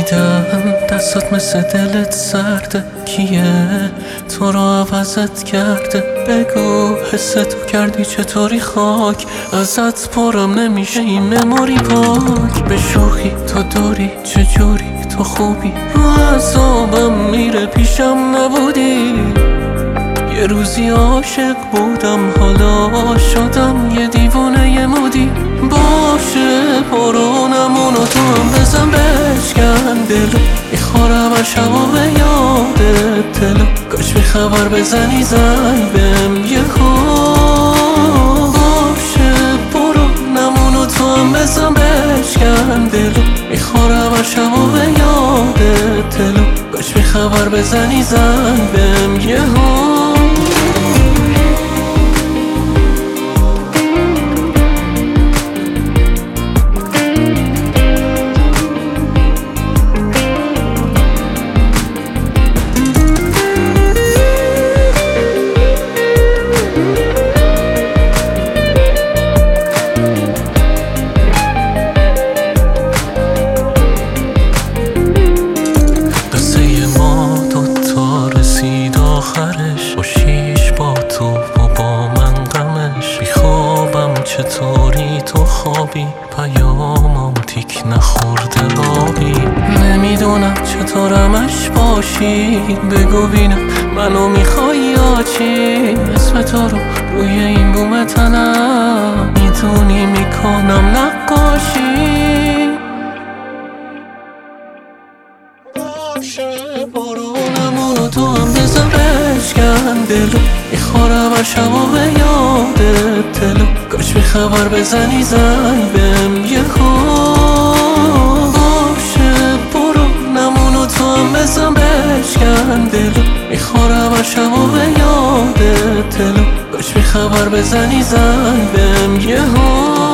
میدم دستات مثل دلت سرده، کیه تو رو عوضت کرده؟ بگو حستو کردی چطوری خاک ازت پرم نمیشه این مموری پاک. به شوخی تو دوری چجوری تو خوبی رو اعصابم میره پیشم نبودی. یه روزی عاشق بودم حالا شدم یه دیوونه یه مودی. باشه برو نمونو تو هم بزن بشکن دلو، میخورم از شبا به یادت دلو. کاش بی خبر بزنی زنگ بهم یهو. باشه برو نمونو تو هم بزن بشکن دلو، میخورم از شبا به یادت دلو. کاش بی خبر بزنی زنگ بهم یهو. با 6 با تو و با من غمش بیخوابم چطوری تو خوابی؟ پیامم تیک نخورده آبی. نمیدونم چطورمش باشی، بگو بینم منو میخوای یا چی؟ اسم تو رو روی این بوم تنم میدونی میکنم نقاشی. باشه برو نمونو تو هم بزن بشکن دلو، میخورم از شبا به یادت دلو. کاش بی خبر بزنی زنگ بهم یهو. باشه برو نمونو تو هم بزن بشکن دلو، میخورم از شبا به یادت دلو. کاش بی خبر بزنی زنگ بهم یهو.